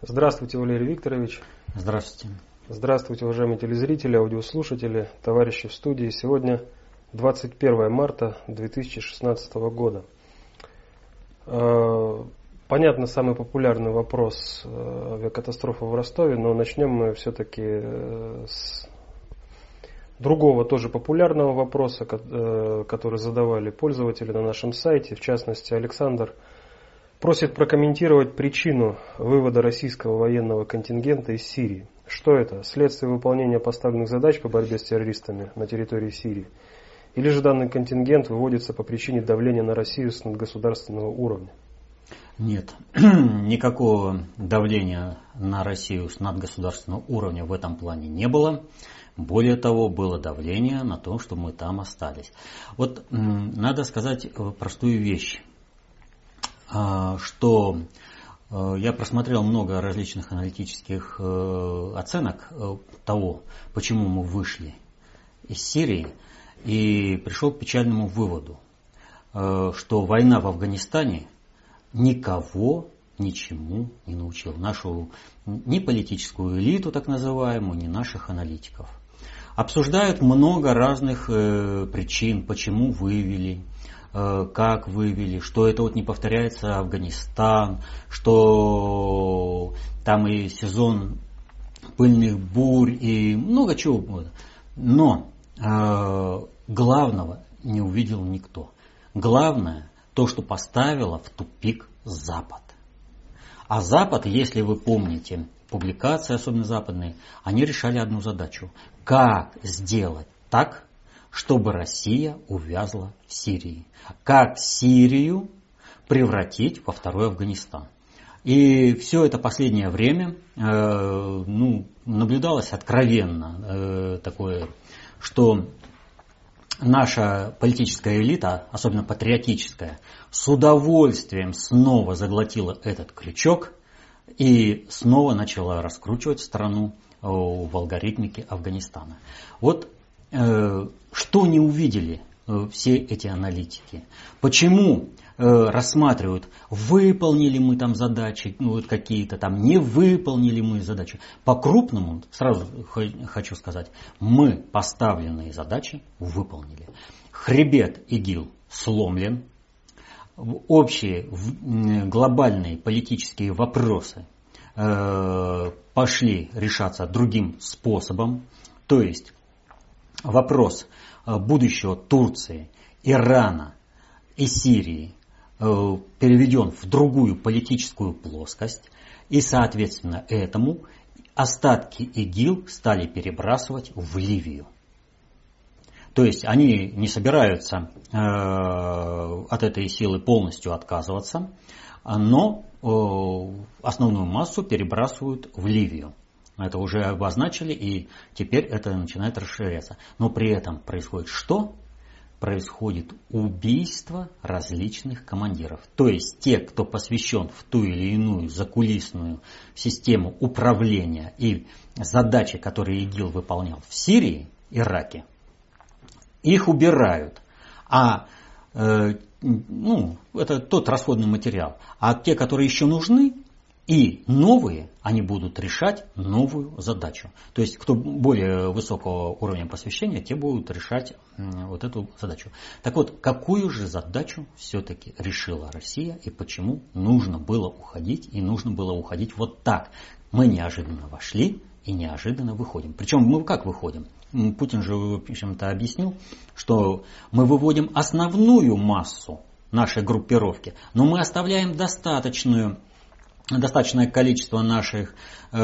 Здравствуйте, Валерий Викторович. Здравствуйте. Здравствуйте, уважаемые телезрители, аудиослушатели, товарищи в студии. Сегодня 21 марта 2016 года. Понятно, самый популярный вопрос авиакатастрофа в Ростове, но начнем мы все-таки с другого тоже популярного вопроса, который задавали пользователи на нашем сайте. В частности, Александр просит прокомментировать причину вывода российского военного контингента из Сирии. Что это? Следствие выполнения поставленных задач по борьбе с террористами на территории Сирии? Или же данный контингент выводится по причине давления на Россию с надгосударственного уровня? Нет, никакого давления на Россию с надгосударственного уровня в этом плане не было. Более того, было давление на то, что мы там остались. Вот надо сказать простую вещь. Что я просмотрел много различных аналитических оценок того, почему мы вышли из Сирии, и пришел к печальному выводу, что война в Афганистане никого ничему не научила. Нашу ни политическую элиту, так называемую, ни наших аналитиков. Обсуждают много разных причин, почему вывели, как вывели, что это вот не повторяется Афганистан, что там и сезон пыльных бурь и много чего угодно. Но главного не увидел никто. Главное то, что поставило в тупик Запад. А Запад, если вы помните, публикации, особенно западные, они решали одну задачу. Как сделать так, чтобы Россия увязла в Сирии? Как Сирию превратить во второй Афганистан? И все это последнее время наблюдалось откровенно такое, что наша политическая элита, особенно патриотическая, с удовольствием снова заглотила этот крючок и снова начала раскручивать страну в алгоритмике Афганистана. Вот что не увидели все эти аналитики? Почему рассматривают, выполнили мы там задачи, какие-то там, не выполнили мы задачи? По-крупному, сразу хочу сказать, мы поставленные задачи выполнили. Хребет ИГИЛ сломлен. Общие глобальные политические вопросы пошли решаться другим способом. То есть вопрос будущего Турции, Ирана и Сирии переведен в другую политическую плоскость, и, соответственно, этому остатки ИГИЛ стали перебрасывать в Ливию. То есть они не собираются от этой силы полностью отказываться, но основную массу перебрасывают в Ливию. Это уже обозначили, и теперь это начинает расширяться. Но при этом происходит что? Происходит убийство различных командиров. То есть те, кто посвящен в ту или иную закулисную систему управления и задачи, которые ИГИЛ выполнял в Сирии, Ираке, их убирают. Это тот расходный материал. А те, которые еще нужны, и новые, они будут решать новую задачу. То есть, кто более высокого уровня посвящения, те будут решать вот эту задачу. Так вот, какую же задачу все-таки решила Россия и почему нужно было уходить, и нужно было уходить вот так? Мы неожиданно вошли и неожиданно выходим. Причем мы как выходим? Путин же, в общем-то, объяснил, что мы выводим основную массу нашей группировки, но мы оставляем достаточное количество наших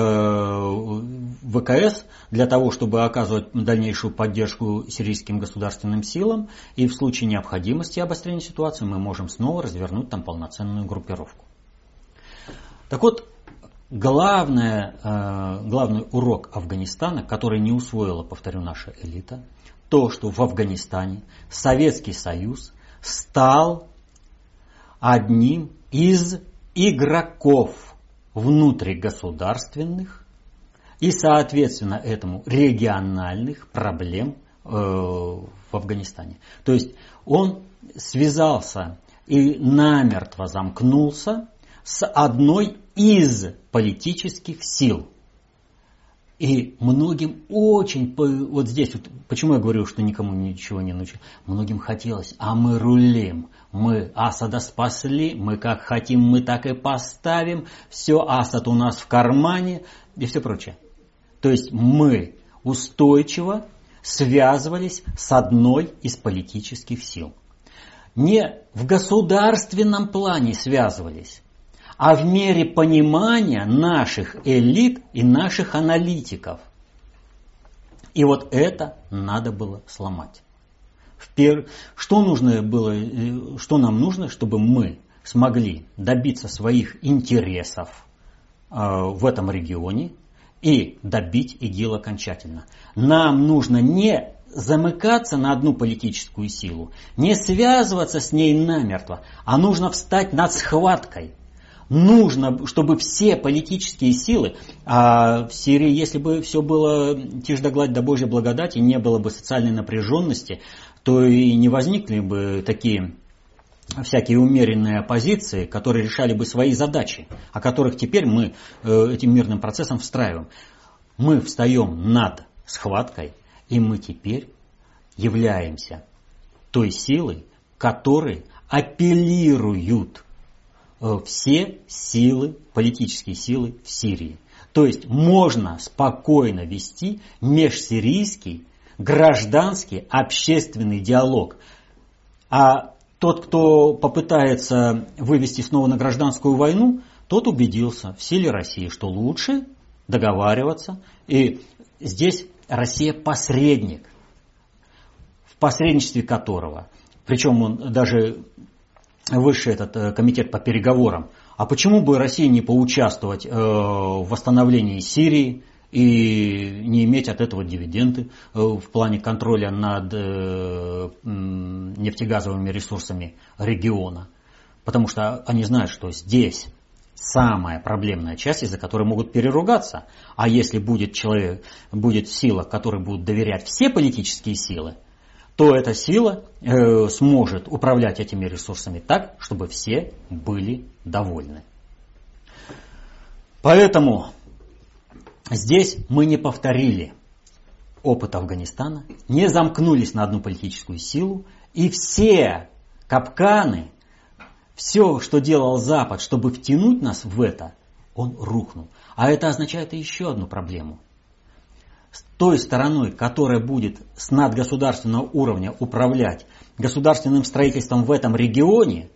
ВКС для того, чтобы оказывать дальнейшую поддержку сирийским государственным силам, и в случае необходимости обострения ситуации мы можем снова развернуть там полноценную группировку. Так вот, главный урок Афганистана, который не усвоила, повторю, наша элита, то, что в Афганистане Советский Союз стал одним из игроков внутригосударственных и, соответственно, этому региональных проблем в Афганистане. То есть он связался и намертво замкнулся с одной из политических сил. И многим очень, вот здесь, вот, почему я говорю, что никому ничего не научил, многим хотелось, а мы рулим, мы Асада спасли, мы как хотим, мы так и поставим, все, Асад у нас в кармане и все прочее. То есть мы устойчиво связывались с одной из политических сил. Не в государственном плане связывались, а в мере понимания наших элит и наших аналитиков. И вот это надо было сломать. Что нам нужно, чтобы мы смогли добиться своих интересов в этом регионе и добить ИГИЛ окончательно? Нам нужно не замыкаться на одну политическую силу, не связываться с ней намертво, а нужно встать над схваткой. Нужно, чтобы все политические силы, а в Сирии, если бы все было тишь да гладь да Божьей благодати, не было бы социальной напряженности, то и не возникли бы такие всякие умеренные оппозиции, которые решали бы свои задачи, о которых теперь мы этим мирным процессом встраиваем. Мы встаем над схваткой, и мы теперь являемся той силой, которой апеллируют все силы, политические силы в Сирии. То есть можно спокойно вести межсирийский, гражданский, общественный диалог. А тот, кто попытается вывести снова на гражданскую войну, тот убедился в силе России, что лучше договариваться. И здесь Россия посредник, в посредничестве которого, причем он даже высший этот комитет по переговорам, а почему бы России не поучаствовать в восстановлении Сирии и не иметь от этого дивиденды в плане контроля над нефтегазовыми ресурсами региона? Потому что они знают, что здесь самая проблемная часть, из-за которой могут переругаться. А если будет сила, которой будут доверять все политические силы, то эта сила сможет управлять этими ресурсами так, чтобы все были довольны. Поэтому здесь мы не повторили опыт Афганистана, не замкнулись на одну политическую силу, и все капканы, все, что делал Запад, чтобы втянуть нас в это, он рухнул. А это означает еще одну проблему. С той стороной, которая будет с надгосударственного уровня управлять государственным строительством в этом регионе,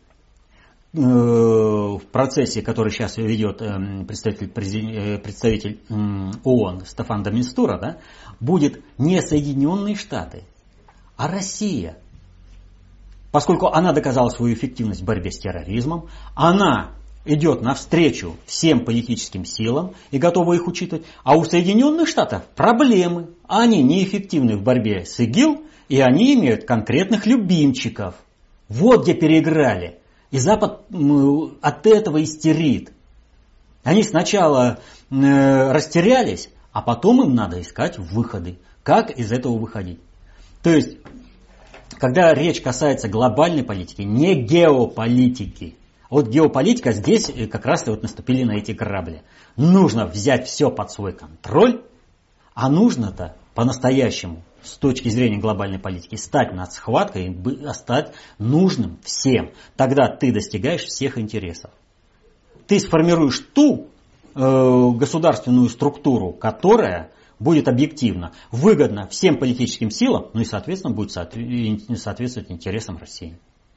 в процессе, который сейчас ведет представитель ООН Стаффан де Мистура, да, будет не Соединенные Штаты, а Россия. Поскольку она доказала свою эффективность в борьбе с терроризмом, она идет навстречу всем политическим силам и готова их учитывать. А у Соединенных Штатов проблемы. Они неэффективны в борьбе с ИГИЛ, и они имеют конкретных любимчиков. Вот где переиграли. И Запад от этого истерит. Они сначала растерялись, а потом им надо искать выходы. Как из этого выходить? То есть, когда речь касается глобальной политики, не геополитики. Вот геополитика, здесь как раз вот наступили на эти грабли. Нужно взять все под свой контроль, а нужно-то по-настоящему, с точки зрения глобальной политики, стать над схваткой и стать нужным всем. Тогда ты достигаешь всех интересов. Ты сформируешь ту государственную структуру, которая будет объективно выгодна всем политическим силам, ну и, соответственно, будет соответствовать интересам России.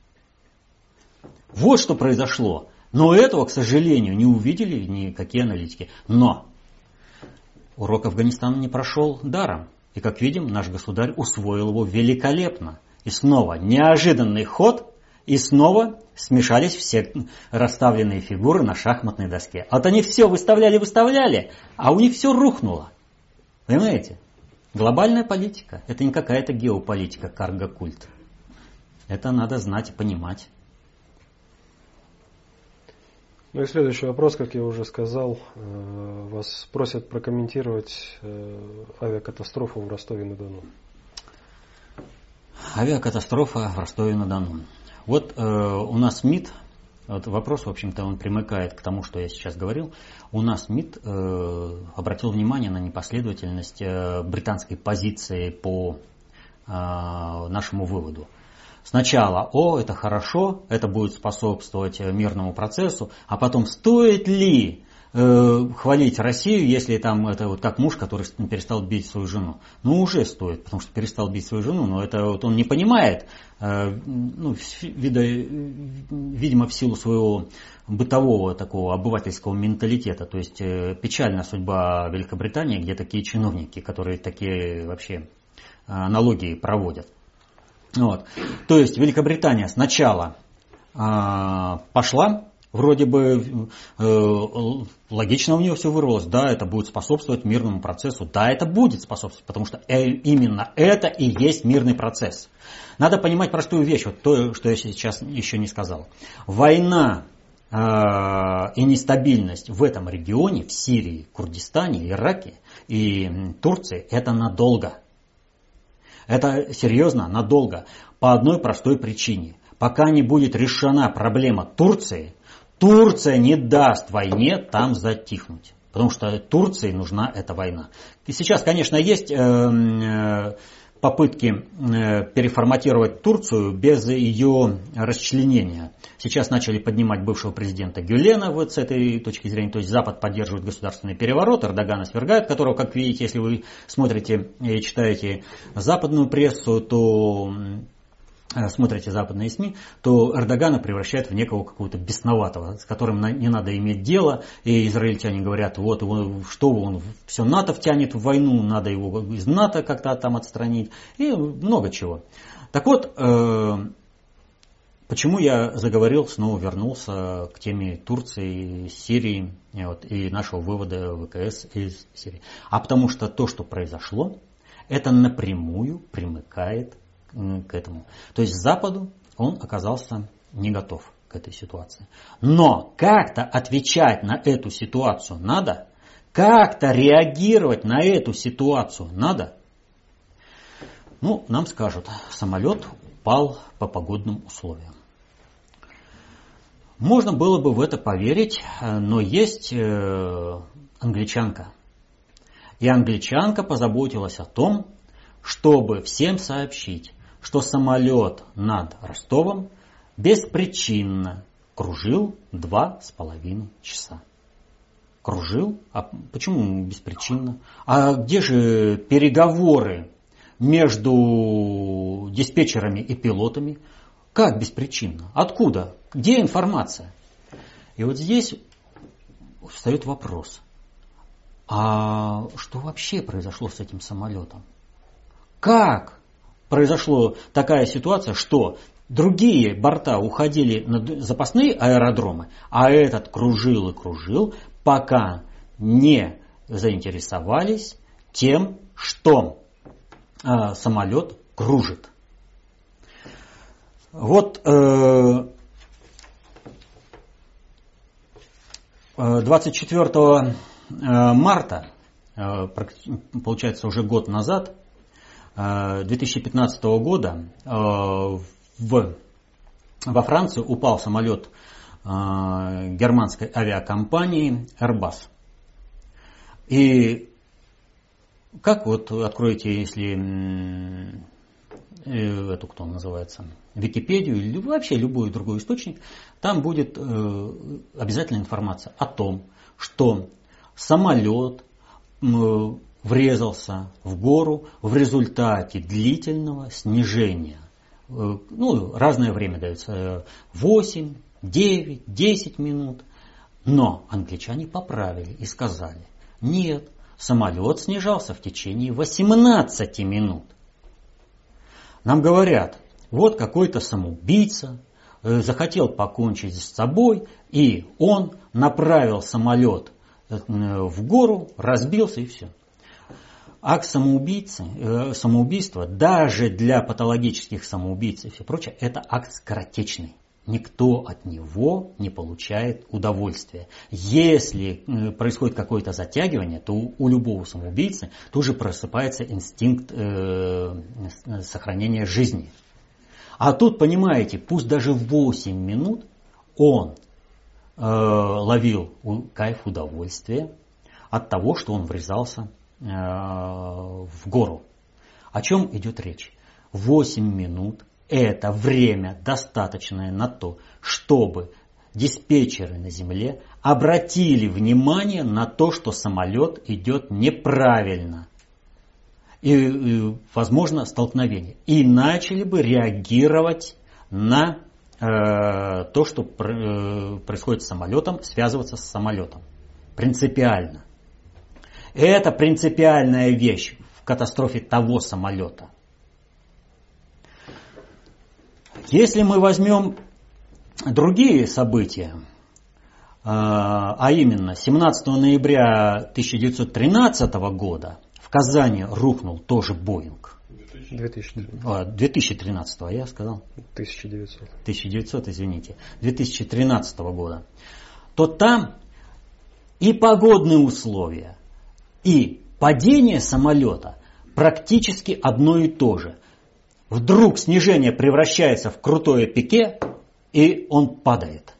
Вот что произошло. Но этого, к сожалению, не увидели никакие аналитики. Но урок Афганистана не прошел даром. И, как видим, наш государь усвоил его великолепно. И снова неожиданный ход, и снова смешались все расставленные фигуры на шахматной доске. Вот они все выставляли, а у них все рухнуло. Понимаете? Глобальная политика – это не какая-то геополитика, карго-культ. Это надо знать и понимать. Ну и следующий вопрос, как я уже сказал, вас просят прокомментировать авиакатастрофу в Ростове-на-Дону. Авиакатастрофа в Ростове-на-Дону. Вот у нас МИД Вот вопрос, в общем-то, он примыкает к тому, что я сейчас говорил. У нас МИД обратил внимание на непоследовательность британской позиции по нашему выводу. Сначала, это хорошо, это будет способствовать мирному процессу, а потом стоит ли хвалить Россию, если там это вот как муж, который перестал бить свою жену? Ну, уже стоит, потому что перестал бить свою жену, но это вот он не понимает, видимо, в силу своего бытового такого обывательского менталитета. То есть печальная судьба Великобритании, где такие чиновники, которые такие вообще аналогии проводят. Вот. То есть Великобритания сначала пошла, вроде бы логично у нее все вырвалось, да, это будет способствовать мирному процессу, да, это будет способствовать, потому что именно это и есть мирный процесс. Надо понимать простую вещь, вот то, что я сейчас еще не сказал. Война и нестабильность в этом регионе, в Сирии, Курдистане, Ираке и Турции, это надолго. Это серьезно, надолго. По одной простой причине. Пока не будет решена проблема Турции, Турция не даст войне там затихнуть. Потому что Турции нужна эта война. И сейчас, конечно, есть попытки переформатировать Турцию без ее расчленения. Сейчас начали поднимать бывшего президента Гюлена вот с этой точки зрения. То есть Запад поддерживает государственный переворот, Эрдогана свергает, которого, как видите, если вы смотрите и читаете западную прессу, то смотрите западные СМИ, то Эрдогана превращает в некого какого-то бесноватого, с которым не надо иметь дело. И израильтяне говорят, вот что он все НАТО втянет в войну, надо его из НАТО как-то там отстранить. И много чего. Так вот, почему я заговорил, снова вернулся к теме Турции, Сирии и нашего вывода ВКС из Сирии. А потому что то, что произошло, это напрямую примыкает к этому. То есть Западу он оказался не готов к этой ситуации. Но как-то отвечать на эту ситуацию надо, как-то реагировать на эту ситуацию надо. Нам скажут, самолет упал по погодным условиям. Можно было бы в это поверить, но есть англичанка. И англичанка позаботилась о том, чтобы всем сообщить, что самолет над Ростовом беспричинно кружил 2,5 часа. Кружил? А почему беспричинно? А где же переговоры между диспетчерами и пилотами? Как беспричинно? Откуда? Где информация? И вот здесь встает вопрос. А что вообще произошло с этим самолетом? Как произошла такая ситуация, что другие борта уходили на запасные аэродромы, а этот кружил и кружил, пока не заинтересовались тем, что самолет кружит. Вот 24 марта, получается уже год назад, 2015 года во Франции упал самолет германской авиакомпании Airbus. И как вот откроете, если эту, кто называется, Википедию или вообще любой другой источник, там будет обязательно информация о том, что самолет врезался в гору в результате длительного снижения. Разное время дается, 8, 9, 10 минут. Но англичане поправили и сказали, нет, самолет снижался в течение 18 минут. Нам говорят, вот какой-то самоубийца захотел покончить с собой, и он направил самолет в гору, разбился и все. Акт самоубийства, даже для патологических самоубийц и все прочее, это акт скоротечный. Никто от него не получает удовольствия. Если происходит какое-то затягивание, то у любого самоубийцы тут же просыпается инстинкт сохранения жизни. А тут, понимаете, пусть даже 8 минут он ловил кайф, удовольствие от того, что он врезался в гору. О чем идет речь? 8 минут – это время достаточное на то, чтобы диспетчеры на земле обратили внимание на то, что самолет идет неправильно. И возможно, столкновение. И начали бы реагировать на то, что происходит с самолетом, связываться с самолетом. Принципиально. Это принципиальная вещь в катастрофе того самолета. Если мы возьмем другие события, а именно 17 ноября 1913 года в Казани рухнул тоже Боинг. 2013, я сказал? 1900. 1900, извините. 2013 года. То там и погодные условия, и падение самолета практически одно и то же. Вдруг снижение превращается в крутое пике, и он падает.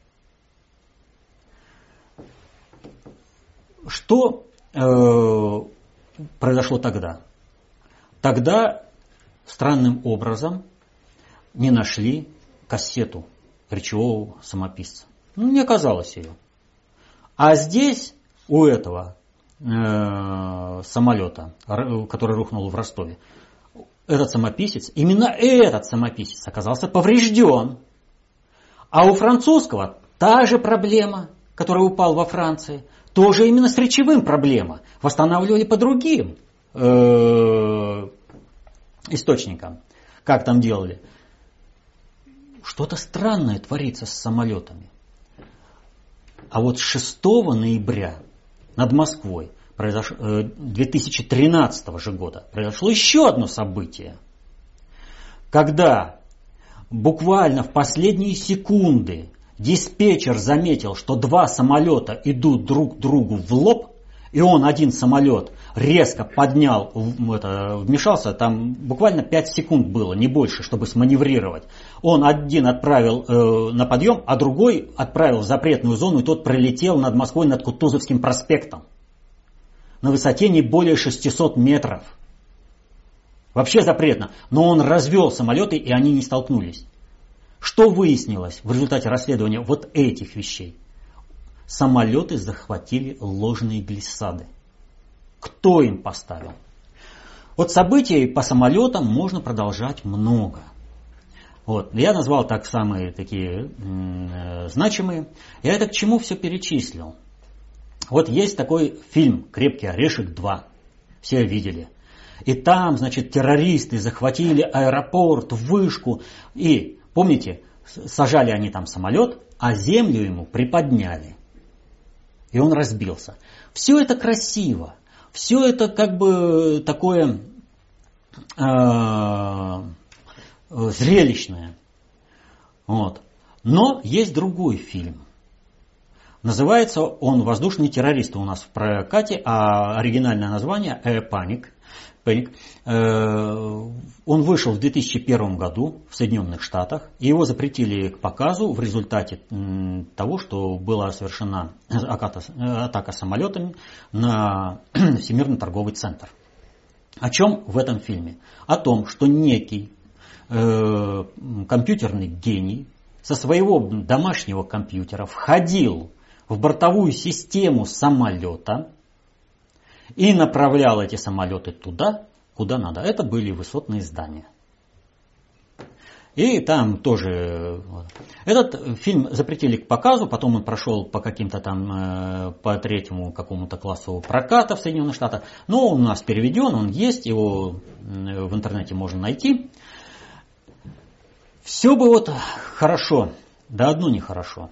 Что произошло тогда? Тогда странным образом не нашли кассету речевого самописца. Не оказалось ее. А здесь у этого самолета, который рухнул в Ростове, этот самописец, именно этот самописец оказался поврежден. А у французского та же проблема, который упал во Франции, тоже именно с речевым проблема. Восстанавливали по другим источникам. Как там делали? Что-то странное творится с самолетами. А вот 6 ноября над Москвой 2013 же года произошло еще одно событие. Когда буквально в последние секунды диспетчер заметил, что 2 самолета идут друг другу в лоб, и он один самолет резко поднял, вмешался, там буквально 5 секунд было, не больше, чтобы сманеврировать. Он один отправил на подъем, а другой отправил в запретную зону, и тот пролетел над Москвой, над Кутузовским проспектом. На высоте не более 600 метров. Вообще запретно. Но он развел самолеты, и они не столкнулись. Что выяснилось в результате расследования вот этих вещей? Самолеты захватили ложные глиссады. Кто им поставил? Вот событий по самолетам можно продолжать много. Вот. Я назвал так самые такие значимые. Я это к чему все перечислил? Вот есть такой фильм «Крепкий орешек 2». Все видели. И там, значит, террористы захватили аэропорт, вышку. И, помните, сажали они там самолет, а землю ему приподняли. И он разбился. Все это красиво. Все это как бы такое зрелищное. Вот. Но есть другой фильм. Называется он «Воздушные террористы» у нас в прокате, а оригинальное название «Panic». Он вышел в 2001 году в Соединенных Штатах, и его запретили к показу в результате того, что была совершена атака самолетами на Всемирный торговый центр. О чем в этом фильме? О том, что некий компьютерный гений со своего домашнего компьютера входил в бортовую систему самолета и направлял эти самолеты туда, куда надо. Это были высотные здания. И там тоже... Этот фильм запретили к показу, потом он прошел по каким-то там, по 3-му какому-то классу проката в Соединенных Штатах. Но он у нас переведен, он есть, его в интернете можно найти. Все бы вот хорошо, да одно нехорошо.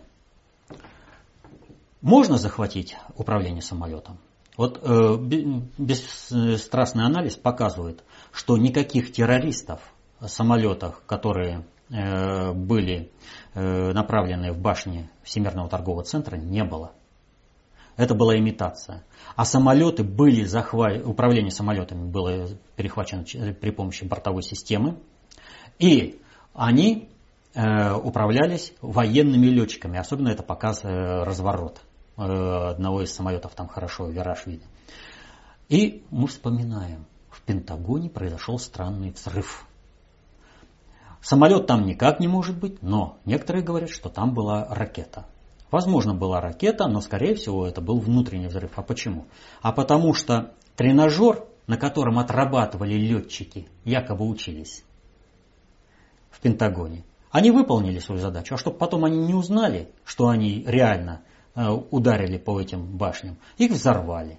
Можно захватить управление самолетом? Вот бесстрастный анализ показывает, что никаких террористов в самолетах, которые были направлены в башни Всемирного торгового центра, не было. Это была имитация. А самолеты были управление самолетами было перехвачено при помощи бортовой системы. И они управлялись военными летчиками. Особенно это показ разворот одного из самолетов, там хорошо вираж виден. И мы вспоминаем, в Пентагоне произошел странный взрыв. Самолет там никак не может быть, но некоторые говорят, что там была ракета. Возможно, была ракета, но, скорее всего, это был внутренний взрыв. А почему? А потому что тренажер, на котором отрабатывали летчики, якобы учились в Пентагоне, они выполнили свою задачу. А чтобы потом они не узнали, что они реально ударили по этим башням, их взорвали.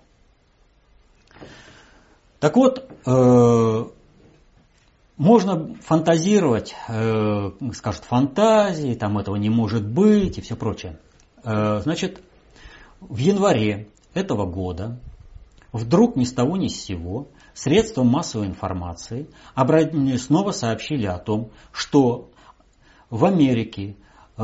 Так вот, можно фантазировать, скажут, фантазии, там этого не может быть и все прочее. Значит, в январе этого года вдруг ни с того ни с сего средства массовой информации снова сообщили о том, что в Америке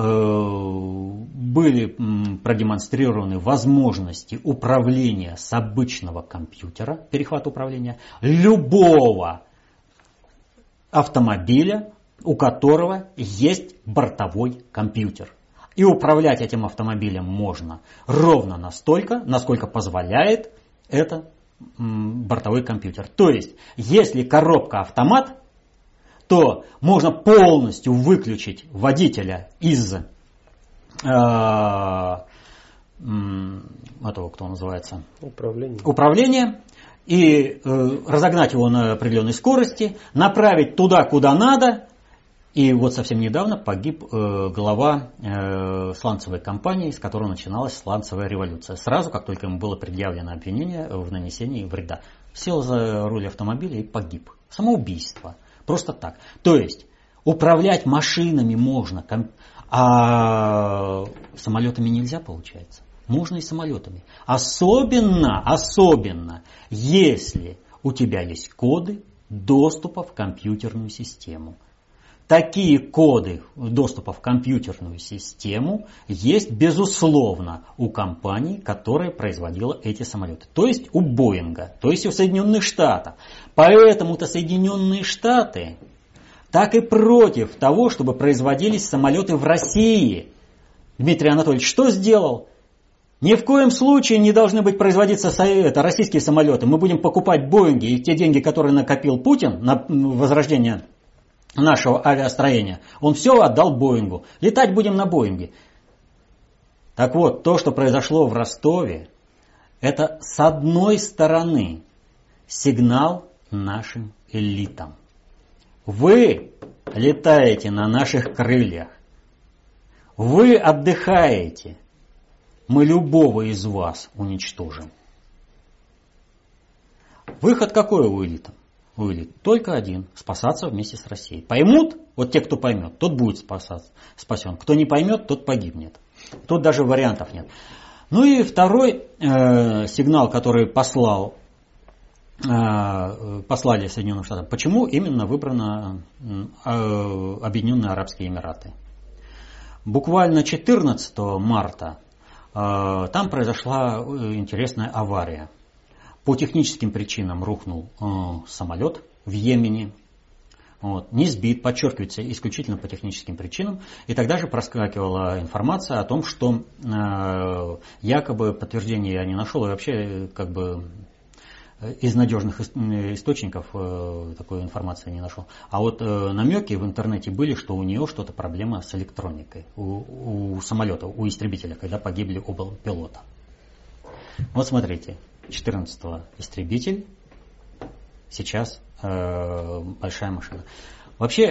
были продемонстрированы возможности управления с обычного компьютера, перехват управления, любого автомобиля, у которого есть бортовой компьютер. И управлять этим автомобилем можно ровно настолько, насколько позволяет это бортовой компьютер. То есть, если коробка автомат, то можно полностью выключить водителя из этого, кто называется, управления и разогнать его на определенной скорости, направить туда, куда надо. И вот совсем недавно погиб глава сланцевой компании, с которой начиналась сланцевая революция. Сразу, как только ему было предъявлено обвинение в нанесении вреда. Сел за руль автомобиля и погиб. Самоубийство. Просто так. То есть управлять машинами можно, а самолетами нельзя, получается. Можно и самолетами. Особенно, если у тебя есть коды доступа в компьютерную систему. Такие коды доступа в компьютерную систему есть, безусловно, у компании, которая производила эти самолеты. То есть у Боинга, то есть у Соединенных Штатов. Поэтому-то Соединенные Штаты так и против того, чтобы производились самолеты в России. Дмитрий Анатольевич что сделал? Ни в коем случае не должны быть производиться российские самолеты. Мы будем покупать Боинги, и те деньги, которые накопил Путин на возрождение нашего авиастроения, он все отдал Боингу. Летать будем на Боинге. Так вот, то, что произошло в Ростове, это с одной стороны сигнал нашим элитам. Вы летаете на наших крыльях. Вы отдыхаете. Мы любого из вас уничтожим. Выход какой у элит? У элит только один – спасаться вместе с Россией. Поймут, вот те, кто поймет, тот будет спасен. Кто не поймет, тот погибнет. Тут даже вариантов нет. Ну и второй сигнал, который послали Соединенным Штатам. Почему именно выбраны Объединенные Арабские Эмираты? Буквально 14 марта там произошла интересная авария. По техническим причинам рухнул самолет в Йемене. Не сбит, подчеркивается, исключительно по техническим причинам. И тогда же проскакивала информация о том, что якобы подтверждения я не нашел, и вообще как бы из надежных источников такой информации не нашел. А вот намеки в интернете были, что у нее что-то проблема с электроникой. У самолета, у истребителя, когда погибли оба пилота. Вот смотрите, 14-го истребитель, сейчас большая машина. Вообще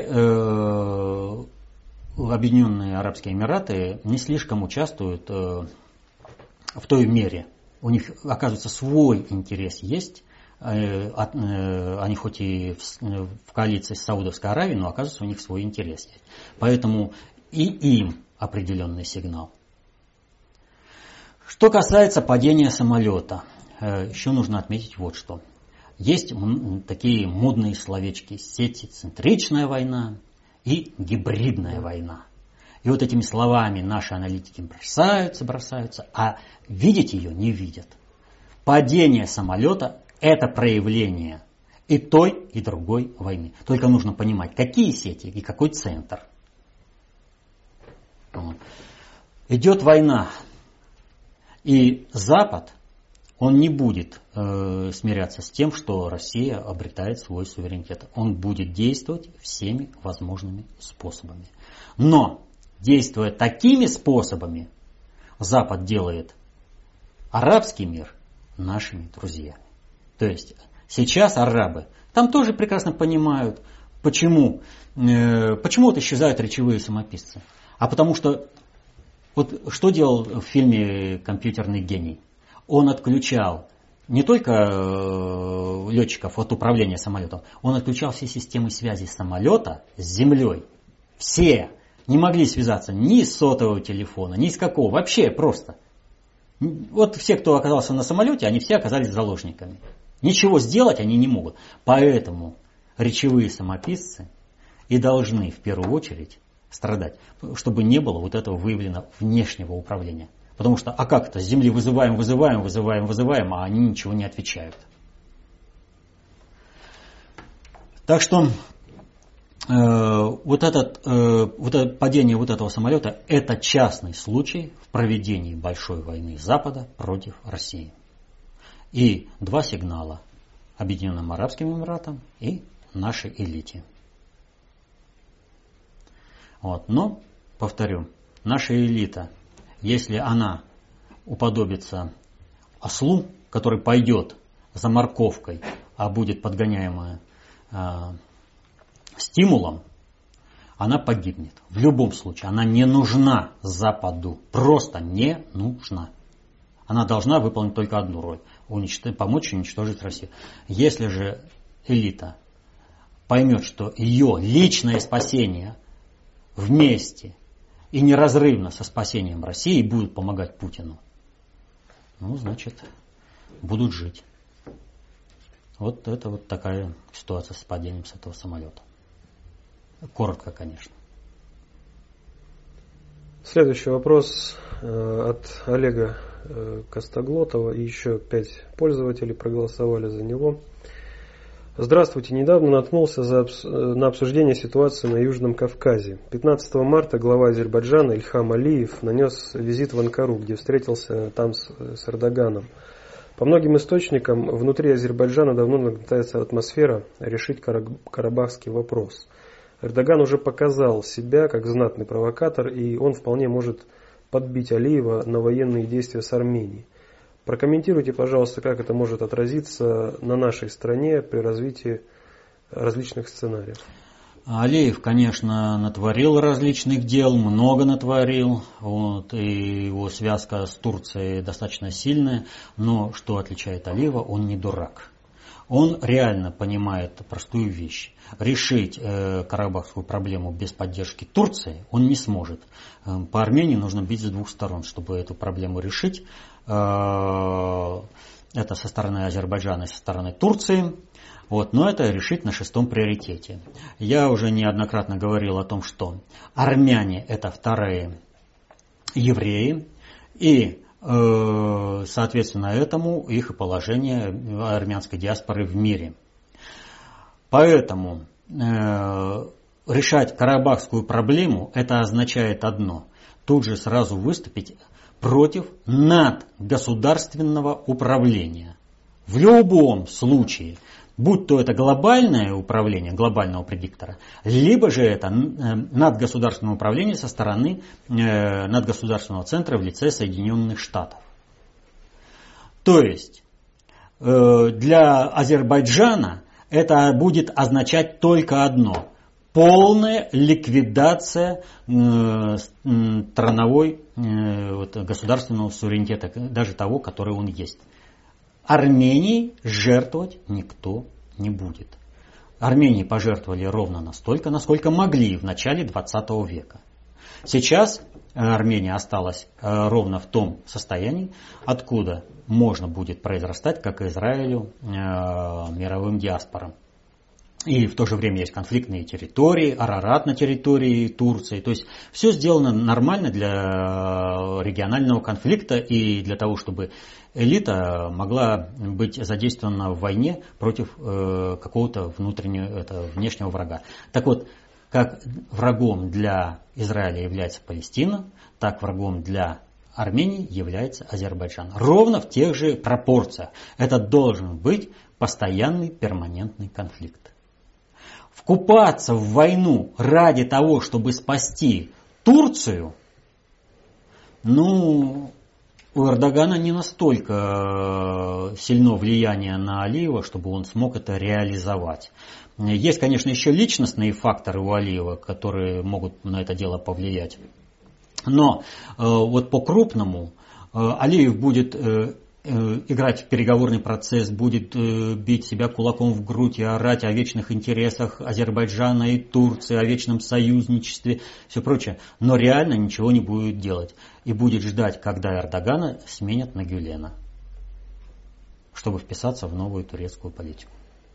Объединенные Арабские Эмираты не слишком участвуют в той мере. У них, оказывается, свой интерес есть. Они хоть и в коалиции с Саудовской Аравией, но, оказывается, у них свой интерес есть. Поэтому и им определенный сигнал. Что касается падения самолета, еще нужно отметить вот что. Есть такие модные словечки: сетицентричная война и гибридная война. И вот этими словами наши аналитики бросаются, а видеть ее не видят. Падение самолета – это проявление и той, и другой войны. Только нужно понимать, какие сети и какой центр. Идет война, и Запад, он не будет смиряться с тем, что Россия обретает свой суверенитет. Он будет действовать всеми возможными способами. Но, действуя такими способами, Запад делает арабский мир нашими друзьями. То есть сейчас арабы там тоже прекрасно понимают, почему вот исчезают речевые самописцы. А потому что вот что делал в фильме «Компьютерный гений»? Он отключал не только летчиков от управления самолетом, он отключал все системы связи самолета с землей. Все не могли связаться ни с сотового телефона, ни с какого, вообще просто. Вот все, кто оказался на самолете, они все оказались заложниками. Ничего сделать они не могут. Поэтому речевые самописцы и должны в первую очередь страдать, чтобы не было вот этого выявлено внешнего управления. Потому что, а как это, с земли вызываем, а они ничего не отвечают. Так что вот это падение вот этого самолета, это частный случай в проведении большой войны Запада против России. И два сигнала Объединенным Арабским Эмиратам и нашей элите. Вот. Но, повторю, наша элита, если она уподобится ослу, который пойдет за морковкой, а будет подгоняемая стимулом, она погибнет. В любом случае, она не нужна Западу. Просто не нужна. Она должна выполнить только одну роль. Помочь уничтожить Россию. Если же элита поймет, что ее личное спасение вместе и неразрывно со спасением России будут помогать Путину, значит, будут жить. Вот это вот такая ситуация с падением с этого самолета. Коротко, конечно. Следующий вопрос от Олега Костоглотова. И еще 5 пользователей проголосовали за него. Здравствуйте. Недавно наткнулся на обсуждение ситуации на Южном Кавказе. 15 марта глава Азербайджана Ильхам Алиев нанес визит в Анкару, где встретился там с Эрдоганом. По многим источникам, внутри Азербайджана давно нагнетается атмосфера решить карабахский вопрос. Эрдоган уже показал себя как знатный провокатор, и он вполне может подбить Алиева на военные действия с Арменией. Прокомментируйте, пожалуйста, как это может отразиться на нашей стране при развитии различных сценариев. Алиев, конечно, натворил различных дел, много натворил, и его связка с Турцией достаточно сильная, но что отличает Алиева, он не дурак. Он реально понимает простую вещь. Решить карабахскую проблему без поддержки Турции он не сможет. По Армении нужно бить с двух сторон, чтобы эту проблему решить. Это со стороны Азербайджана и со стороны Турции. Но это решить на 6-м приоритете. Я уже неоднократно говорил о том, что армяне это вторые евреи. И соответственно этому их и положение армянской диаспоры в мире. Поэтому решать карабахскую проблему это означает одно. Тут же сразу выступить против надгосударственного управления. В любом случае, будь то это глобальное управление, глобального предиктора, либо же это надгосударственное управление со стороны надгосударственного центра в лице Соединенных Штатов. То есть для Азербайджана это будет означать только одно – полная ликвидация страновой государственного суверенитета, даже того, который он есть. Армении жертвовать никто не будет. Армении пожертвовали ровно настолько, насколько могли в начале 20 века. Сейчас Армения осталась ровно в том состоянии, откуда можно будет произрастать, как Израилю, мировым диаспорам. И в то же время есть конфликтные территории, Арарат на территории Турции. То есть все сделано нормально для регионального конфликта и для того, чтобы элита могла быть задействована в войне против какого-то внешнего врага. Так вот, как врагом для Израиля является Палестина, так врагом для Армении является Азербайджан. Ровно в тех же пропорциях. Это должен быть постоянный перманентный конфликт. Вкупаться в войну ради того, чтобы спасти Турцию, у Эрдогана не настолько сильно влияние на Алиева, чтобы он смог это реализовать. Есть, конечно, еще личностные факторы у Алиева, которые могут на это дело повлиять. Но вот по-крупному Алиев будет играть в переговорный процесс, будет бить себя кулаком в грудь и орать о вечных интересах Азербайджана и Турции, о вечном союзничестве, все прочее. Но реально ничего не будет делать. И будет ждать, когда Эрдогана сменят на Гюлена, чтобы вписаться в новую турецкую политику.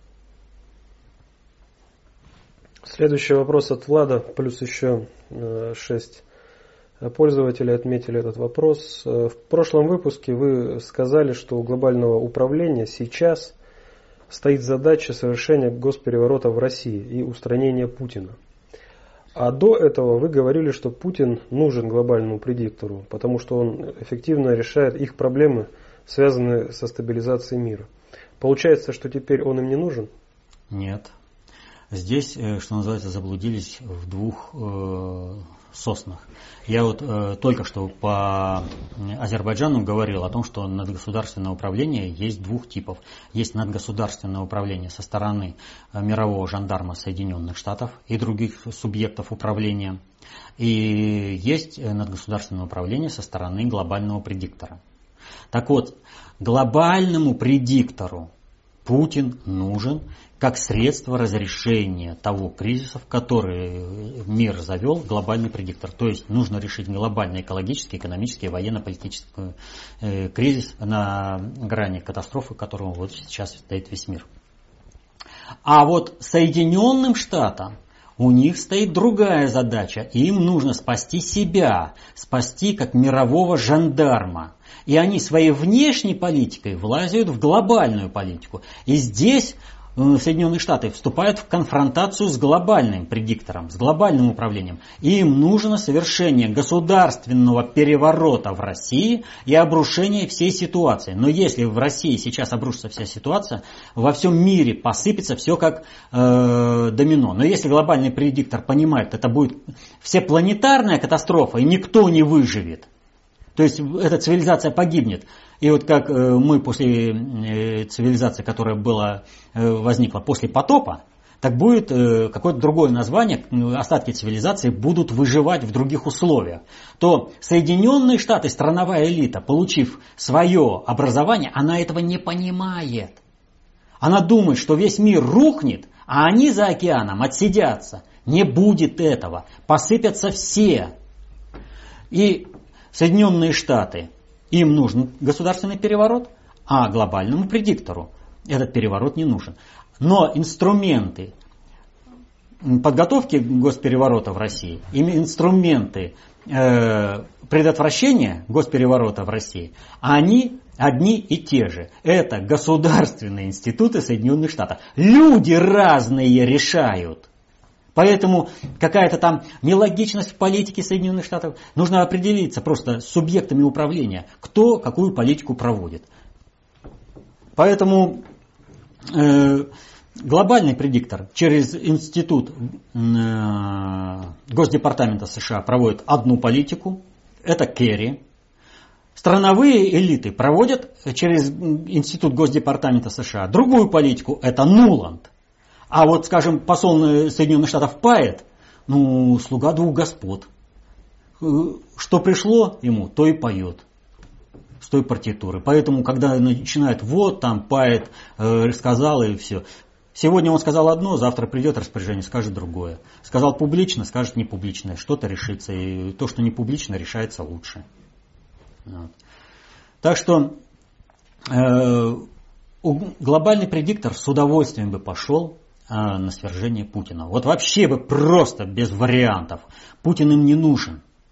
Следующий вопрос от Влада, плюс еще 6 пользователи отметили этот вопрос. В прошлом выпуске вы сказали, что у глобального управления сейчас стоит задача совершения госпереворота в России и устранения Путина. А до этого вы говорили, что Путин нужен глобальному предиктору, потому что он эффективно решает их проблемы, связанные со стабилизацией мира. Получается, что теперь он им не нужен? Нет. Здесь, что называется, заблудились в двух соснах. Я вот только что по Азербайджану говорил о том, что надгосударственное управление есть двух типов. Есть надгосударственное управление со стороны мирового жандарма Соединенных Штатов и других субъектов управления. И есть надгосударственное управление со стороны глобального предиктора. Так вот, глобальному предиктору Путин нужен как средство разрешения того кризиса, в который мир завел глобальный предиктор. То есть нужно решить глобальный экологический, экономический, военно-политический кризис на грани катастрофы, в котором вот сейчас стоит весь мир. А вот Соединенным Штатам у них стоит другая задача. Им нужно спасти себя, спасти как мирового жандарма. И они своей внешней политикой влазят в глобальную политику. И здесь Соединенные Штаты вступают в конфронтацию с глобальным предиктором, с глобальным управлением. И им нужно совершение государственного переворота в России и обрушение всей ситуации. Но если в России сейчас обрушится вся ситуация, во всем мире посыпется все как домино. Но если глобальный предиктор понимает, это будет всепланетарная катастрофа, и никто не выживет, то есть эта цивилизация погибнет. И вот как мы после цивилизации, которая возникла после потопа, так будет какое-то другое название, остатки цивилизации будут выживать в других условиях. То Соединенные Штаты, страновая элита, получив свое образование, она этого не понимает. Она думает, что весь мир рухнет, а они за океаном отсидятся. Не будет этого. Посыпятся все. И Соединенные Штаты, им нужен государственный переворот, а глобальному предиктору этот переворот не нужен. Но инструменты подготовки госпереворота в России, инструменты предотвращения госпереворота в России, они одни и те же. Это государственные институты Соединенных Штатов. Люди разные решают. Поэтому какая-то там нелогичность в политике Соединенных Штатов. Нужно определиться просто с субъектами управления, кто какую политику проводит. Поэтому глобальный предиктор через институт Госдепартамента США проводит одну политику, это Керри. Страновые элиты проводят через институт Госдепартамента США другую политику, это Нуланд. А вот, скажем, посол Соединенных Штатов Пайет, слуга двух господ. Что пришло ему, то и поет с той партитуры. Поэтому, когда начинают, Пайет сказал и все. Сегодня он сказал одно, завтра придет распоряжение, скажет другое. Сказал публично, скажет не публично. Что-то решится, и то, что не публично, решается лучше. Вот. Так что глобальный предиктор с удовольствием бы пошел на свержение Путина. Вот вообще бы просто без вариантов. Путин им не нужен.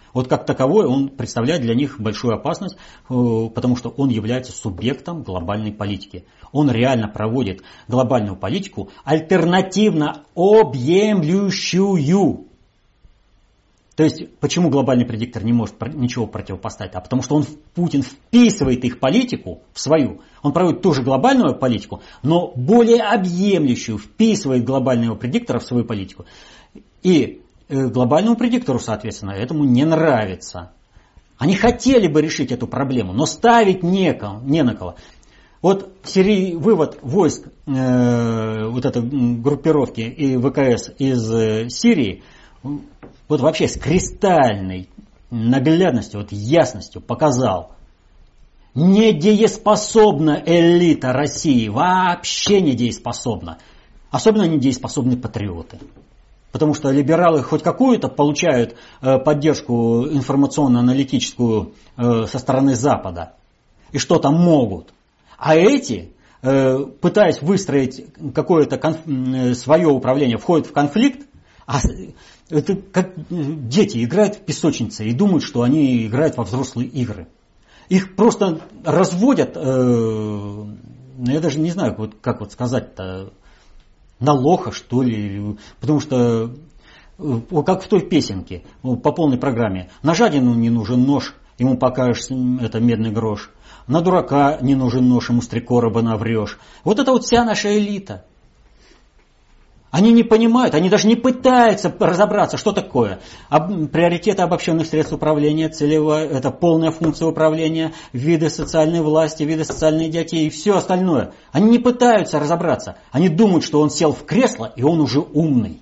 Вот как таковой он представляет для них большую опасность, потому что он является субъектом глобальной политики. Он реально проводит глобальную политику, альтернативно объемлющую. То есть, почему глобальный предиктор не может ничего противопоставить? А потому что Путин вписывает их политику в свою. Он проводит ту же глобальную политику, но более объемлющую, вписывает глобального предиктора в свою политику. И глобальному предиктору, соответственно, этому не нравится. Они хотели бы решить эту проблему, но ставить не на кого. Вот вывод войск вот этой группировки и ВКС из Сирии, вот вообще с кристальной наглядностью, вот ясностью показал, недееспособна элита России, вообще недееспособна. Особенно недееспособны патриоты. Потому что либералы хоть какую-то получают поддержку информационно-аналитическую со стороны Запада. И что-то могут. А эти, пытаясь выстроить какое-то свое управление, входят в конфликт. Это как дети играют в песочнице и думают, что они играют во взрослые игры. Их просто разводят, я даже не знаю, как сказать-то, на лоха, что ли. Потому что, как в той песенке, по полной программе. На жадину не нужен нож, ему покажешь это медный грош. На дурака не нужен нож, ему с 3 короба наврешь. Вот это вот вся наша элита. Они не понимают, они даже не пытаются разобраться, что такое. Приоритеты обобщенных средств управления, целевая, это полная функция управления, виды социальной власти, виды социальной идиотии и все остальное. Они не пытаются разобраться. Они думают, что он сел в кресло и он уже умный.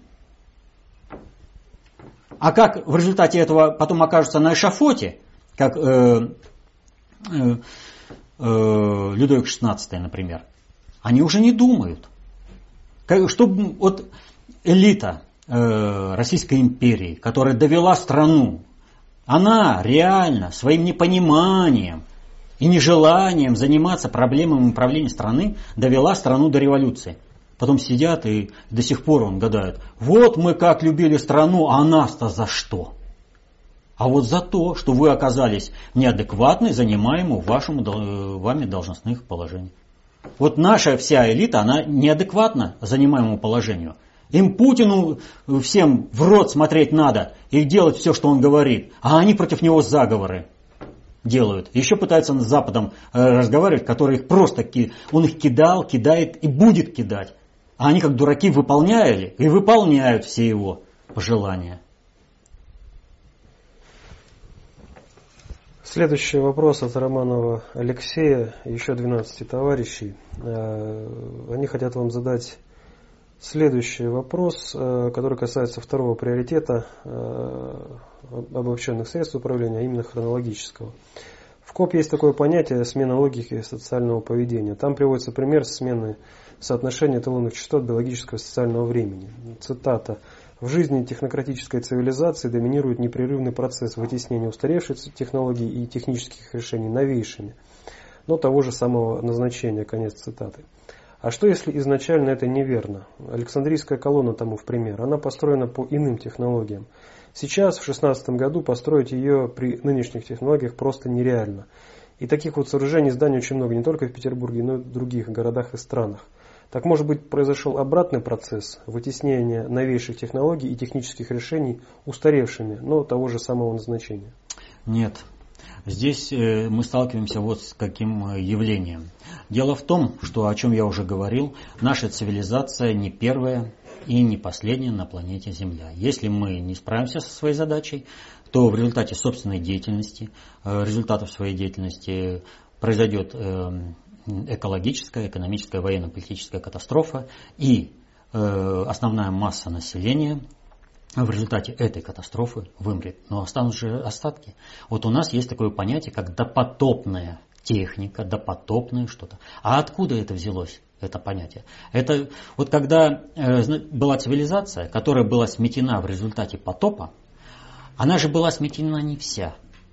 А как в результате этого потом окажутся на эшафоте, как Людовик XVI, например, они уже не думают. Чтобы вот элита Российской империи, которая довела страну, она реально своим непониманием и нежеланием заниматься проблемами управления страны довела страну до революции. Потом сидят и до сих пор гадают, вот мы как любили страну, а нас-то за что? А вот за то, что вы оказались неадекватны занимаемым вами должностных положений. Вот наша вся элита, она неадекватна занимаемому положению. Им Путину всем в рот смотреть надо и делать все, что он говорит. А они против него заговоры делают. Еще пытаются с Западом разговаривать, который их просто он их кидал, кидает и будет кидать. А они как дураки выполняли и выполняют все его пожелания. Следующий вопрос от Романова Алексея, еще 12 товарищей. Они хотят вам задать следующий вопрос, который касается второго приоритета обобщенных средств управления, а именно хронологического. В КОП есть такое понятие смена логики социального поведения. Там приводится пример смены соотношения эталонных частот биологического и социального времени. Цитата. В жизни технократической цивилизации доминирует непрерывный процесс вытеснения устаревших технологий и технических решений новейшими, но того же самого назначения. Конец цитаты. А что если изначально это неверно? Александрийская колонна тому в пример. Она построена по иным технологиям. Сейчас, в 2016 году, построить ее при нынешних технологиях просто нереально. И таких вот сооружений, зданий очень много, не только в Петербурге, но и в других городах и странах. Так, может быть, произошел обратный процесс вытеснения новейших технологий и технических решений устаревшими, но того же самого назначения? Нет. Здесь мы сталкиваемся вот с каким явлением. Дело в том, что, о чем я уже говорил, наша цивилизация не первая и не последняя на планете Земля. Если мы не справимся со своей задачей, то в результате собственной деятельности, результатов своей деятельности произойдет экологическая, экономическая, военно-политическая катастрофа, и основная масса населения в результате этой катастрофы вымрет. Но останутся же остатки. Вот у нас есть такое понятие, как допотопная техника, допотопное что-то. А откуда это взялось, это понятие? Это вот когда была цивилизация, которая была сметена в результате потопа, она же была сметена не вся.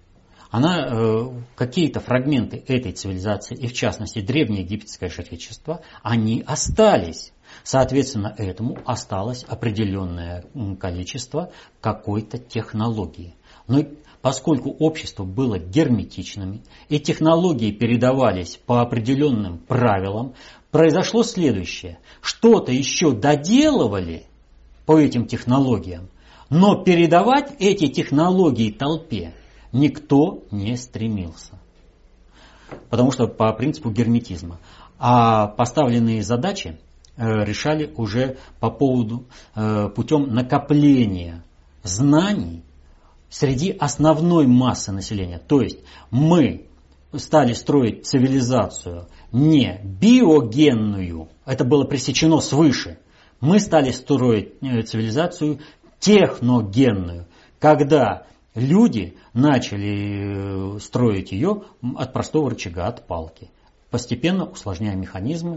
Какие-то фрагменты этой цивилизации, и в частности древнеегипетское жречество, они остались. Соответственно, этому осталось определенное количество какой-то технологии. Но поскольку общество было герметичным и технологии передавались по определенным правилам, произошло следующее. Что-то еще доделывали по этим технологиям, но передавать эти технологии толпе никто не стремился. Потому что по принципу герметизма. А поставленные задачи решали уже по поводу путем накопления знаний среди основной массы населения. То есть мы стали строить цивилизацию не биогенную, это было пресечено свыше. Мы стали строить цивилизацию техногенную, когда люди начали строить ее от простого рычага, от палки, постепенно усложняя механизмы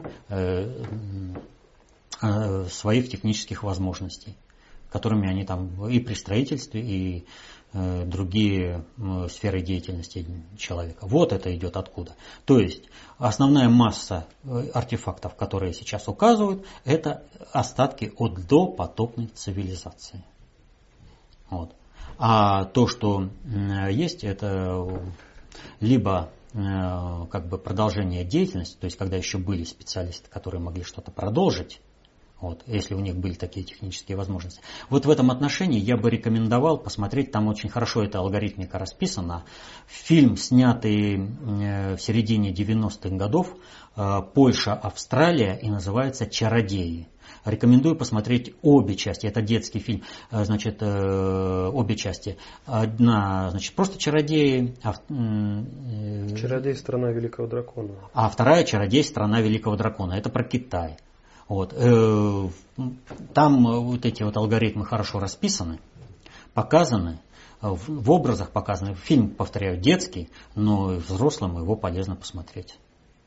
своих технических возможностей, которыми они там и при строительстве, и другие сферы деятельности человека. Вот это идет откуда. То есть основная масса артефактов, которые сейчас указывают, это остатки от допотопной цивилизации. Вот. А то, что есть, это либо как бы продолжение деятельности, то есть когда еще были специалисты, которые могли что-то продолжить, вот, если у них были такие технические возможности. Вот в этом отношении я бы рекомендовал посмотреть, там очень хорошо эта алгоритмика расписана. Фильм, снятый в середине 90-х годов, Польша, Австралия, и называется «Чародеи». Рекомендую посмотреть обе части. Это детский фильм, значит, обе части. Одна, значит, просто «Чародеи». «Чародей. Страна Великого Дракона». А вторая «Чародей. Страна Великого Дракона». Это про Китай. Вот. Там вот эти вот алгоритмы хорошо расписаны, показаны, в образах показаны. Фильм, повторяю, детский, но взрослым его полезно посмотреть.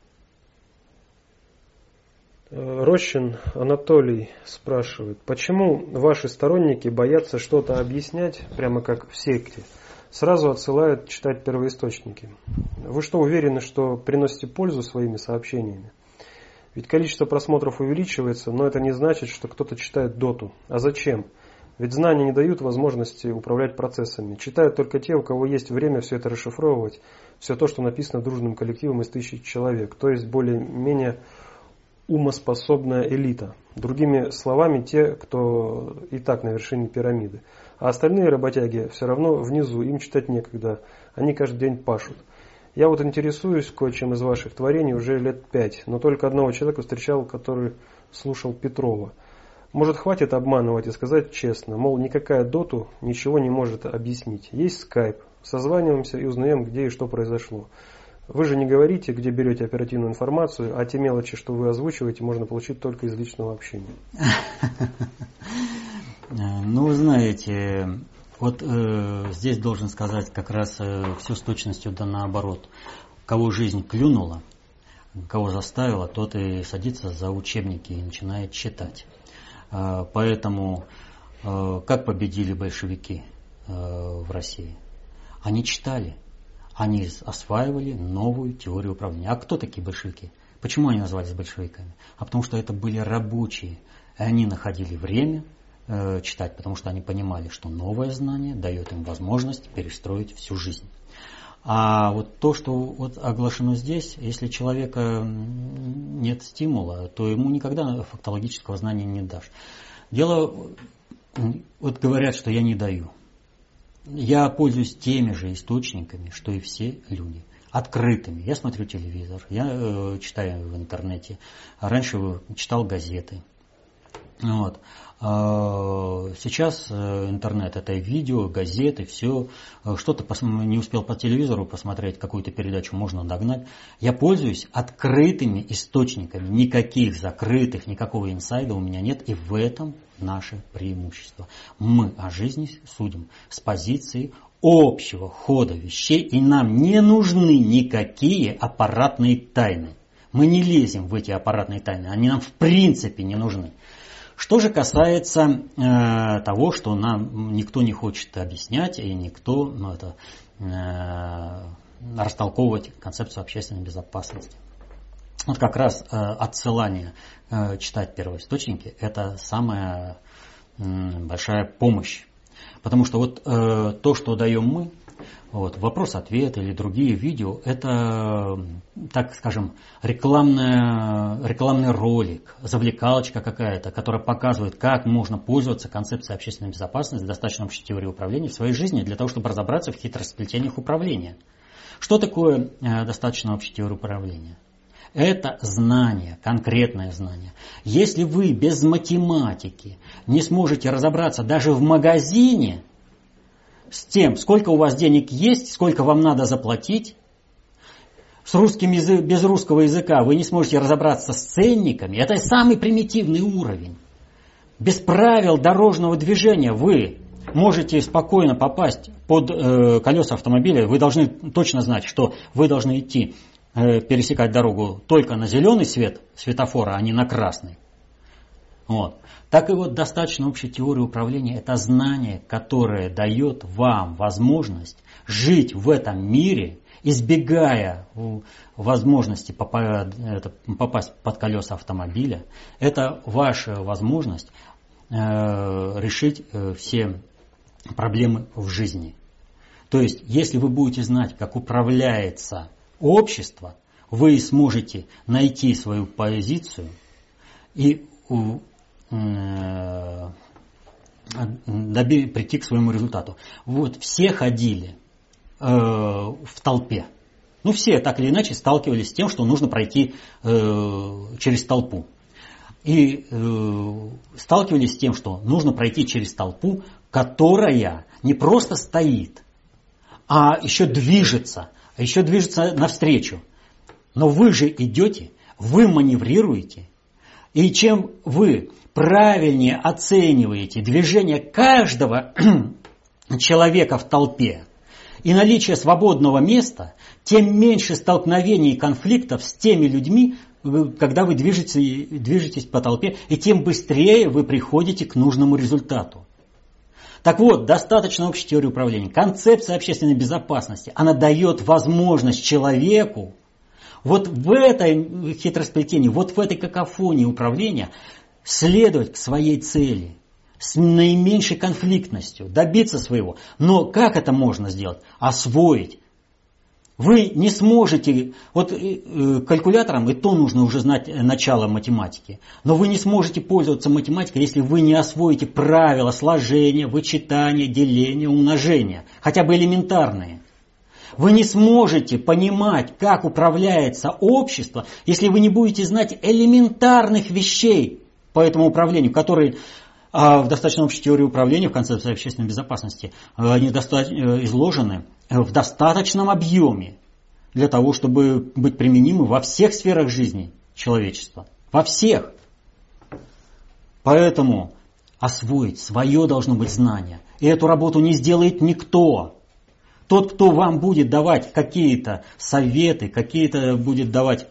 Рощин Анатолий спрашивает, почему ваши сторонники боятся что-то объяснять, прямо как в секте, сразу отсылают читать первоисточники? Вы что, уверены, что приносите пользу своими сообщениями? Ведь количество просмотров увеличивается, но это не значит, что кто-то читает доту. А зачем? Ведь знания не дают возможности управлять процессами. Читают только те, у кого есть время все это расшифровывать, все то, что написано дружным коллективом из 1000 человек, то есть более-менее умоспособная элита. Другими словами, те, кто и так на вершине пирамиды. А остальные работяги все равно внизу, им читать некогда, они каждый день пашут. Я вот интересуюсь кое-чем из ваших творений уже лет 5, но только одного человека встречал, который слушал Петрова. Может, хватит обманывать и сказать честно, мол, никакая доту ничего не может объяснить. Есть скайп, созваниваемся и узнаем, где и что произошло. Вы же не говорите, где берете оперативную информацию, а те мелочи, что вы озвучиваете, можно получить только из личного общения. Ну, вы знаете, вот здесь должен сказать как раз все с точностью да наоборот. Кого жизнь клюнула, кого заставила, тот и садится за учебники и начинает читать. Поэтому как победили большевики в России? Они читали. Они осваивали новую теорию управления. А кто такие большевики? Почему они назывались большевиками? А потому что это были рабочие. И они находили время читать, потому что они понимали, что новое знание дает им возможность перестроить всю жизнь. А вот то, что вот оглашено здесь, если у человека нет стимула, то ему никогда фактологического знания не дашь. Дело, вот говорят, что я не даю. Я пользуюсь теми же источниками, что и все люди. Открытыми. Я смотрю телевизор, я читаю в интернете. Раньше читал газеты. Вот. Сейчас интернет, это видео, газеты, все. Что-то не успел по телевизору посмотреть, какую-то передачу можно догнать. Я пользуюсь открытыми источниками. Никаких закрытых, никакого инсайда у меня нет. И в этом наше преимущество. Мы о жизни судим с позиции общего хода вещей. И нам не нужны никакие аппаратные тайны. Мы не лезем в эти аппаратные тайны. Они нам в принципе не нужны. Что же касается того, что нам никто не хочет объяснять и никто растолковывать концепцию общественной безопасности. Вот как раз отсылание читать первоисточники – это самая большая помощь. Потому что вот то, что даем мы, вот, вопрос-ответ или другие видео, это, так скажем, рекламный ролик, завлекалочка какая-то, которая показывает, как можно пользоваться концепцией общественной безопасности, достаточно общей теории управления в своей жизни для того, чтобы разобраться в хитросплетениях управления. Что такое достаточно общей теории управления? Это знание, конкретное знание. Если вы без математики не сможете разобраться даже в магазине с тем, сколько у вас денег есть, сколько вам надо заплатить, без русского языка вы не сможете разобраться с ценниками, это самый примитивный уровень. Без правил дорожного движения вы можете спокойно попасть под колеса автомобиля, вы должны точно знать, что вы должны идти, пересекать дорогу только на зеленый свет светофора, а не на красный. Вот. Так и вот достаточно общей теории управления – это знание, которое дает вам возможность жить в этом мире, избегая возможности попасть под колеса автомобиля. Это ваша возможность решить все проблемы в жизни. То есть, если вы будете знать, как управляется общество, вы сможете найти свою позицию и прийти к своему результату. Вот все ходили в толпе. Ну, все так или иначе сталкивались с тем, что нужно пройти через толпу. И сталкивались с тем, что нужно пройти через толпу, которая не просто стоит, а еще движется навстречу. Но вы же идете, вы маневрируете, и чем вы правильнее оцениваете движение каждого человека в толпе и наличие свободного места, тем меньше столкновений и конфликтов с теми людьми, когда вы движетесь по толпе, и тем быстрее вы приходите к нужному результату. Так вот, достаточно общей теории управления. Концепция общественной безопасности, она дает возможность человеку вот в этой хитросплетении, вот в этой какофонии управления следовать к своей цели с наименьшей конфликтностью, добиться своего. Но как это можно сделать? Освоить. Вы не сможете, вот калькулятором и то нужно уже знать начало математики, но вы не сможете пользоваться математикой, если вы не освоите правила сложения, вычитания, деления, умножения, хотя бы элементарные. Вы не сможете понимать, как управляется общество, если вы не будете знать элементарных вещей по этому управлению, которые в достаточно общей теории управления, в концепции общественной безопасности, они изложены в достаточном объеме для того, чтобы быть применимы во всех сферах жизни человечества. Во всех. Поэтому освоить свое должно быть знание. И эту работу не сделает никто. Тот, кто вам будет давать какие-то советы, какие-то будет давать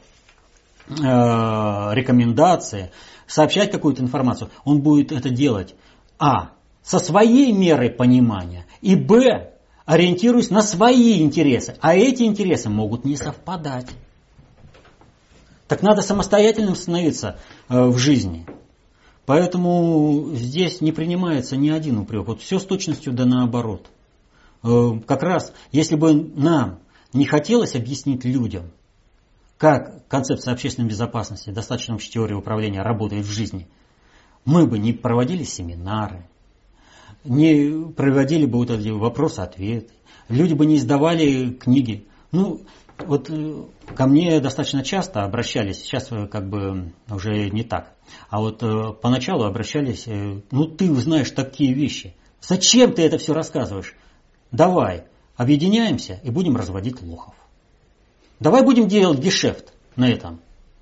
рекомендации, сообщать какую-то информацию, он будет это делать со своей мерой понимания, и ориентируясь на свои интересы. А эти интересы могут не совпадать. Так надо самостоятельным становиться в жизни. Поэтому здесь не принимается ни один упрек. Вот все с точностью да наоборот. Как раз, если бы нам не хотелось объяснить людям, как концепция общественной безопасности, достаточно общей теории управления работает в жизни, мы бы не проводили семинары, не проводили бы вот эти вопросы-ответы, люди бы не издавали книги. Ну, вот ко мне достаточно часто обращались, сейчас как бы уже не так, а вот поначалу обращались, ты знаешь такие вещи, зачем ты это все рассказываешь? Давай объединяемся и будем разводить лохов. Давай будем делать гешефт на этом.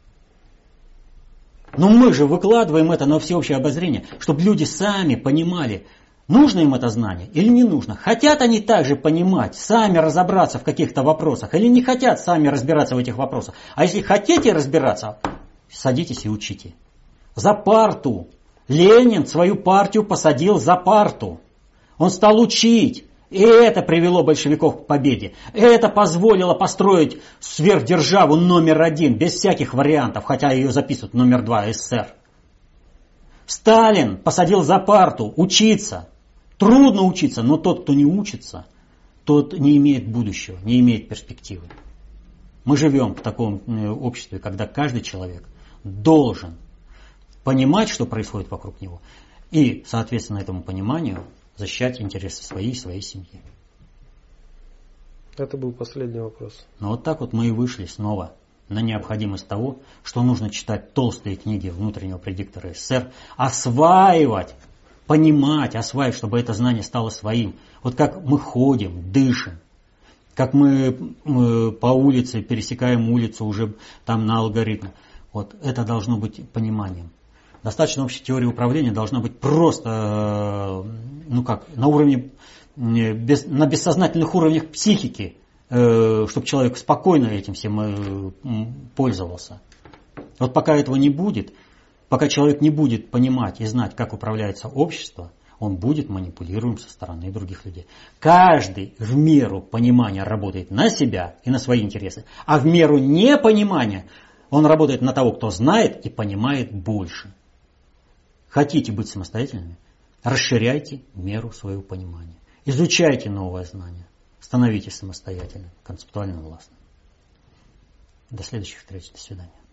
Но мы же выкладываем это на всеобщее обозрение, чтобы люди сами понимали, нужно им это знание или не нужно. Хотят они также понимать, сами разобраться в каких-то вопросах, или не хотят сами разбираться в этих вопросах. А если хотите разбираться, садитесь и учите. За парту. Ленин свою партию посадил за парту. Он стал учить. И это привело большевиков к победе. Это позволило построить сверхдержаву номер 1, без всяких вариантов, хотя ее записывают номер 2 СССР. Сталин посадил за парту учиться. Трудно учиться, но тот, кто не учится, тот не имеет будущего, не имеет перспективы. Мы живем в таком обществе, когда каждый человек должен понимать, что происходит вокруг него, и, соответственно, этому пониманию защищать интересы своей и своей семьи. Это был последний вопрос. Но вот так вот мы и вышли снова на необходимость того, что нужно читать толстые книги внутреннего предиктора СССР, осваивать, понимать, осваивать, чтобы это знание стало своим. Вот как мы ходим, дышим, как мы по улице пересекаем улицу уже там на алгоритме. Вот это должно быть пониманием. Достаточно общей теории управления должна быть просто, на уровне, на бессознательных уровнях психики, чтобы человек спокойно этим всем пользовался. Вот пока этого не будет, пока человек не будет понимать и знать, как управляется общество, он будет манипулируем со стороны других людей. Каждый в меру понимания работает на себя и на свои интересы, а в меру непонимания он работает на того, кто знает и понимает больше. Хотите быть самостоятельными? Расширяйте меру своего понимания. Изучайте новое знание. Становитесь самостоятельным, концептуально властным. До следующих встреч. До свидания.